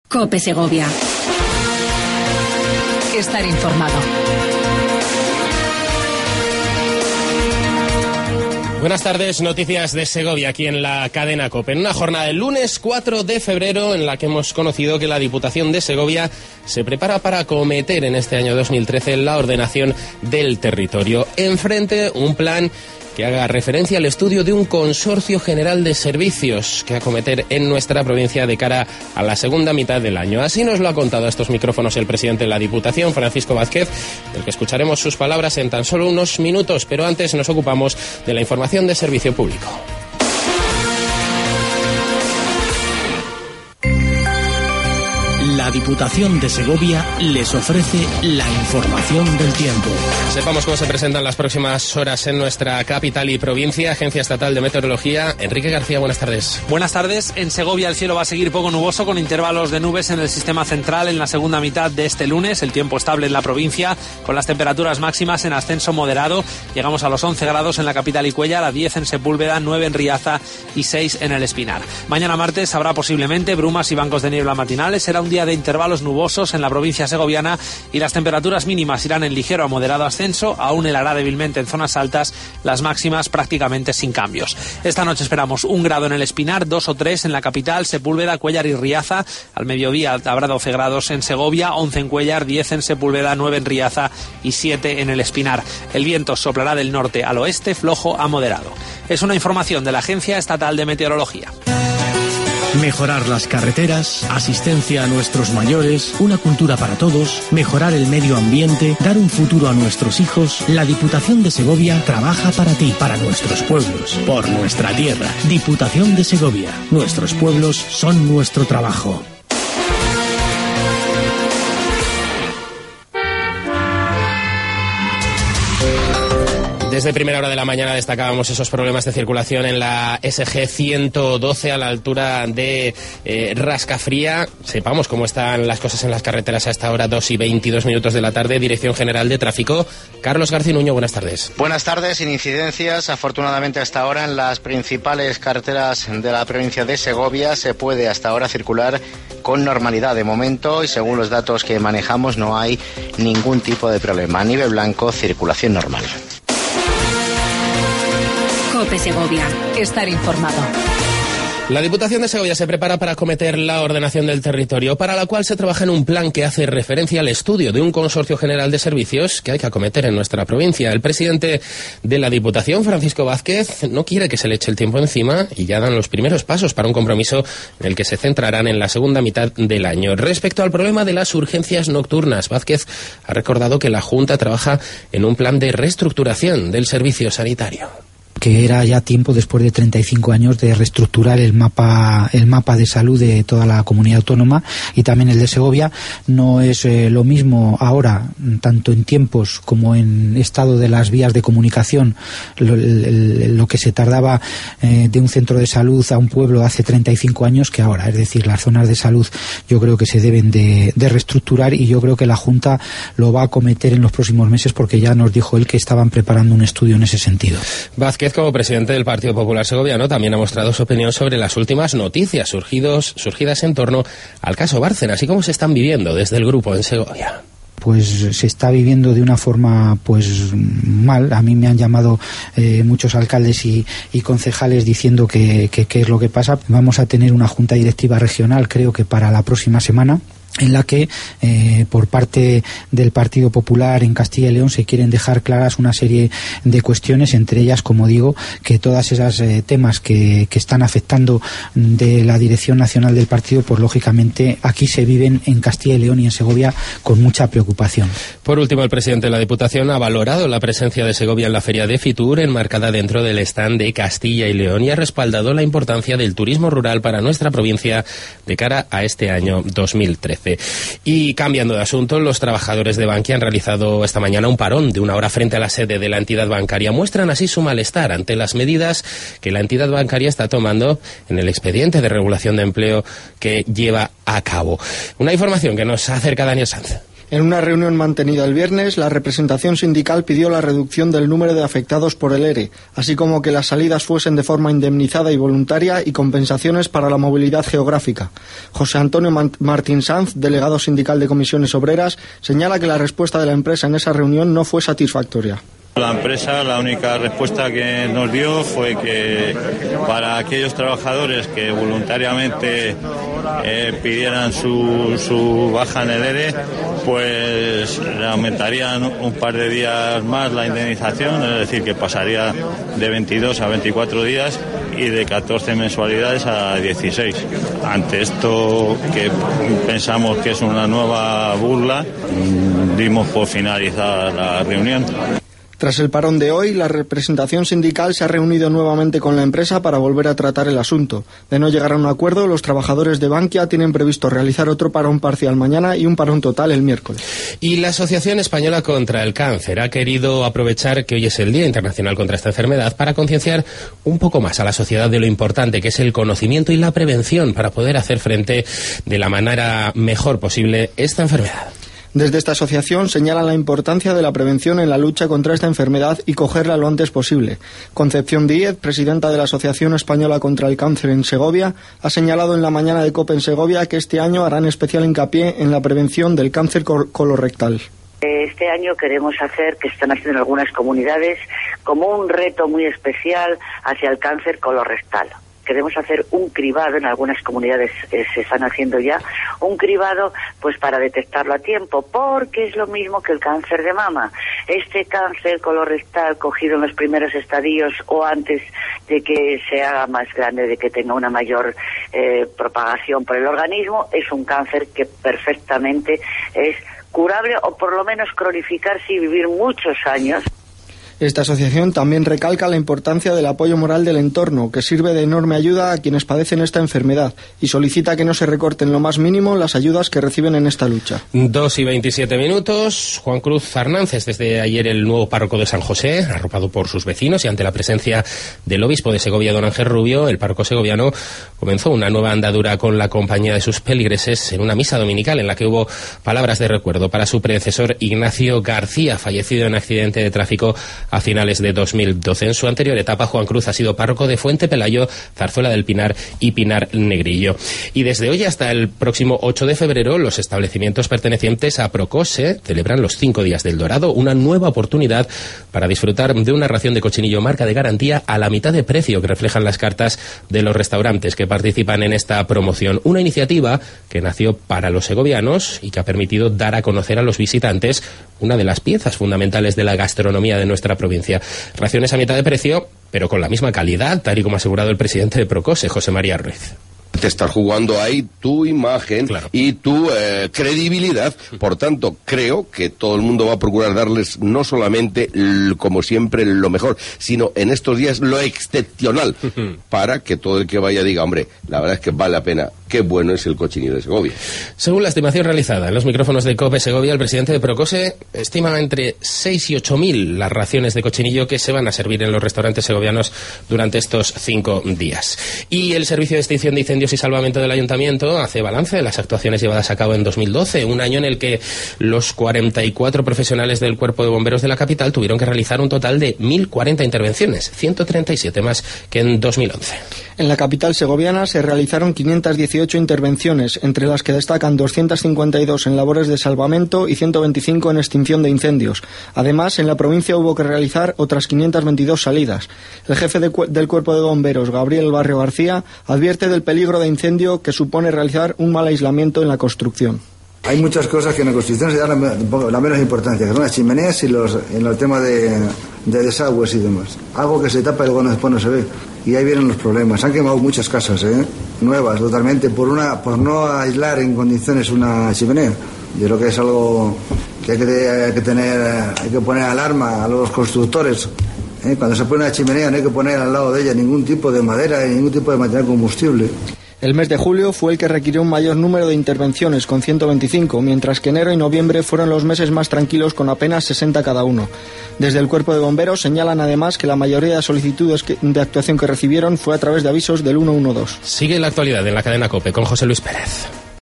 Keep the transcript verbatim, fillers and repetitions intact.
COPE Segovia. Estar informado. Buenas tardes, noticias de Segovia aquí en la cadena COPE. En una jornada del lunes cuatro de febrero en la que hemos conocido que la Diputación de Segovia se prepara para acometer en este año dos mil trece la ordenación del territorio. Enfrente, un plan que haga referencia al estudio de un consorcio general de servicios que acometer en nuestra provincia de cara a la segunda mitad del año. Así nos lo ha contado a estos micrófonos el presidente de la Diputación, Francisco Vázquez, del que escucharemos sus palabras en tan solo unos minutos, pero antes nos ocupamos de la información de servicio público. La Diputación de Segovia les ofrece la información del tiempo. Sepamos cómo se presentan las próximas horas en nuestra capital y provincia. Agencia Estatal de Meteorología. Enrique García, buenas tardes. Buenas tardes. En Segovia el cielo va a seguir poco nuboso con intervalos de nubes en el sistema central en la segunda mitad de este lunes. El tiempo estable en la provincia con las temperaturas máximas en ascenso moderado. Llegamos a los once grados en la capital y Cuéllar, a diez en Sepúlveda, nueve en Riaza y seis en el Espinar. Mañana martes habrá posiblemente brumas y bancos de niebla matinales. Será un día de intervalos nubosos en la provincia segoviana y las temperaturas mínimas irán en ligero a moderado ascenso, aún helará débilmente en zonas altas, las máximas prácticamente sin cambios. Esta noche esperamos un grado en el Espinar, dos o tres en la capital, Sepúlveda, Cuéllar y Riaza. Al mediodía habrá doce grados en Segovia, once en Cuéllar, diez en Sepúlveda, nueve en Riaza y siete en el Espinar. El viento soplará del norte al oeste, flojo a moderado. Es una información de la Agencia Estatal de Meteorología. Mejorar las carreteras, asistencia a nuestros mayores, una cultura para todos, mejorar el medio ambiente, dar un futuro a nuestros hijos. La Diputación de Segovia trabaja para ti, para nuestros pueblos, por nuestra tierra. Diputación de Segovia. Nuestros pueblos son nuestro trabajo. Desde primera hora de la mañana destacábamos esos problemas de circulación en la S G ciento doce a la altura de eh, Rascafría. Sepamos cómo están las cosas en las carreteras a esta hora, dos y veintidós minutos de la tarde. Dirección General de Tráfico, Carlos Garcinuño, buenas tardes. Buenas tardes, sin incidencias. Afortunadamente hasta ahora en las principales carreteras de la provincia de Segovia se puede hasta ahora circular con normalidad de momento y según los datos que manejamos no hay ningún tipo de problema. A nivel blanco, circulación normal. COPE Segovia. Estar informado. La Diputación de Segovia se prepara para acometer la ordenación del territorio, para la cual se trabaja en un plan que hace referencia al estudio de un consorcio general de servicios que hay que acometer en nuestra provincia. El presidente de la Diputación, Francisco Vázquez, no quiere que se le eche el tiempo encima y ya dan los primeros pasos para un compromiso en el que se centrarán en la segunda mitad del año. Respecto al problema de las urgencias nocturnas, Vázquez ha recordado que la Junta trabaja en un plan de reestructuración del servicio sanitario. Que era ya tiempo, después de treinta y cinco años, de reestructurar el mapa el mapa de salud de toda la comunidad autónoma y también el de Segovia. No es eh, lo mismo ahora, tanto en tiempos como en estado de las vías de comunicación, lo, el, lo que se tardaba eh, de un centro de salud a un pueblo hace treinta y cinco años que ahora. Es decir, las zonas de salud yo creo que se deben de, de reestructurar y yo creo que la Junta lo va a acometer en los próximos meses porque ya nos dijo él que estaban preparando un estudio en ese sentido. Vázquez, como presidente del Partido Popular Segoviano, también ha mostrado su opinión sobre las últimas noticias surgidos, surgidas en torno al caso Bárcenas, así como se están viviendo desde el grupo en Segovia. Pues se está viviendo de una forma pues mal. A mí me han llamado eh, muchos alcaldes y, y concejales diciendo que, que, que es lo que pasa. Vamos a tener una junta directiva regional, creo que para la próxima semana, en la que eh, por parte del Partido Popular en Castilla y León se quieren dejar claras una serie de cuestiones, entre ellas, como digo, que todas esas eh, temas que, que están afectando de la dirección nacional del partido, pues lógicamente aquí se viven en Castilla y León y en Segovia con mucha preocupación. Por último, el presidente de la Diputación ha valorado la presencia de Segovia en la Feria de Fitur, enmarcada dentro del stand de Castilla y León, y ha respaldado la importancia del turismo rural para nuestra provincia de cara a este año dos mil trece. Y cambiando de asunto, los trabajadores de Bankia han realizado esta mañana un parón de una hora frente a la sede de la entidad bancaria. Muestran así su malestar ante las medidas que la entidad bancaria está tomando en el expediente de regulación de empleo que lleva a cabo. Una información que nos acerca Daniel Sanz. En una reunión mantenida el viernes, la representación sindical pidió la reducción del número de afectados por el E R E, así como que las salidas fuesen de forma indemnizada y voluntaria y compensaciones para la movilidad geográfica. José Antonio Martín Sanz, delegado sindical de Comisiones Obreras, señala que la respuesta de la empresa en esa reunión no fue satisfactoria. La empresa, la única respuesta que nos dio fue que para aquellos trabajadores que voluntariamente eh, pidieran su, su baja en el E R E, pues le aumentarían un par de días más la indemnización, es decir, que pasaría de veintidós a veinticuatro días y de catorce mensualidades a dieciséis. Ante esto, que pensamos que es una nueva burla, dimos por finalizada la reunión. Tras el parón de hoy, la representación sindical se ha reunido nuevamente con la empresa para volver a tratar el asunto. De no llegar a un acuerdo, los trabajadores de Bankia tienen previsto realizar otro parón parcial mañana y un parón total el miércoles. Y la Asociación Española contra el Cáncer ha querido aprovechar que hoy es el Día Internacional contra esta enfermedad para concienciar un poco más a la sociedad de lo importante que es el conocimiento y la prevención para poder hacer frente de la manera mejor posible esta enfermedad. Desde esta asociación señalan la importancia de la prevención en la lucha contra esta enfermedad y cogerla lo antes posible. Concepción Díez, presidenta de la Asociación Española contra el Cáncer en Segovia, ha señalado en la mañana de COPE en Segovia que este año harán especial hincapié en la prevención del cáncer col- colorectal. Este año queremos hacer, que están haciendo en algunas comunidades, como un reto muy especial hacia el cáncer colorectal. Queremos hacer un cribado, en algunas comunidades eh, se están haciendo ya, un cribado pues para detectarlo a tiempo, porque es lo mismo que el cáncer de mama. Este cáncer colorectal cogido en los primeros estadios o antes de que se haga más grande, de que tenga una mayor eh, propagación por el organismo, es un cáncer que perfectamente es curable o por lo menos cronificarse y vivir muchos años. Esta asociación también recalca la importancia del apoyo moral del entorno, que sirve de enorme ayuda a quienes padecen esta enfermedad, y solicita que no se recorten lo más mínimo las ayudas que reciben en esta lucha. Dos y veintisiete minutos. Juan Cruz Fernández, desde ayer el nuevo párroco de San José, arropado por sus vecinos y ante la presencia del obispo de Segovia, don Ángel Rubio, el párroco segoviano comenzó una nueva andadura con la compañía de sus feligreses en una misa dominical en la que hubo palabras de recuerdo para su predecesor Ignacio García, fallecido en accidente de tráfico a finales de dos mil doce. En su anterior etapa, Juan Cruz ha sido párroco de Fuente Pelayo, Zarzuela del Pinar y Pinar Negrillo. Y desde hoy hasta el próximo ocho de febrero, los establecimientos pertenecientes a Procose celebran los cinco días del Dorado, una nueva oportunidad para disfrutar de una ración de cochinillo marca de garantía a la mitad de precio que reflejan las cartas de los restaurantes que participan en esta promoción. Una iniciativa que nació para los segovianos y que ha permitido dar a conocer a los visitantes una de las piezas fundamentales de la gastronomía de nuestra provincia. Raciones a mitad de precio, pero con la misma calidad, tal y como ha asegurado el presidente de Procose, José María Ruiz. Te estás jugando ahí tu imagen, claro, y tu eh, credibilidad. Por tanto, creo que todo el mundo va a procurar darles no solamente, l- como siempre, lo mejor, sino en estos días lo excepcional, para que todo el que vaya diga, hombre, la verdad es que vale la pena. Qué bueno es el cochinillo de Segovia. Según la estimación realizada en los micrófonos de COPE Segovia, el presidente de Procose estima entre seis y ocho mil las raciones de cochinillo que se van a servir en los restaurantes segovianos durante estos cinco días. Y el Servicio de Extinción de Incendios y Salvamento del Ayuntamiento hace balance de las actuaciones llevadas a cabo en dos mil doce, un año en el que los cuarenta y cuatro profesionales del Cuerpo de Bomberos de la capital tuvieron que realizar un total de mil cuarenta intervenciones, ciento treinta y siete más que en dos mil once. En la capital segoviana se realizaron quinientas dieciocho intervenciones, entre las que destacan doscientas cincuenta y dos en labores de salvamento y ciento veinticinco en extinción de incendios. Además, en la provincia hubo que realizar otras quinientas veintidós salidas. El jefe de cu- del Cuerpo de Bomberos, Gabriel Barrio García, advierte del peligro de incendio que supone realizar un mal aislamiento en la construcción. Hay muchas cosas que en la construcción se dan la, la menos importancia, que son las chimeneas y los, en el tema de, de desagües y demás. Algo que se tapa y luego después no se ve. Y ahí vienen los problemas. Han quemado muchas casas, ¿eh? Nuevas, totalmente, por una por no aislar en condiciones una chimenea. Yo creo que es algo que hay que, hay que tener, hay que poner alarma a los constructores. ¿eh? Cuando se pone una chimenea no hay que poner al lado de ella ningún tipo de madera y ningún tipo de material combustible. El mes de julio fue el que requirió un mayor número de intervenciones, con ciento veinticinco, mientras que enero y noviembre fueron los meses más tranquilos, con apenas sesenta cada uno. Desde el Cuerpo de Bomberos señalan además que la mayoría de solicitudes de actuación que recibieron fue a través de avisos del ciento doce. Sigue la actualidad en la cadena COPE con José Luis Pérez.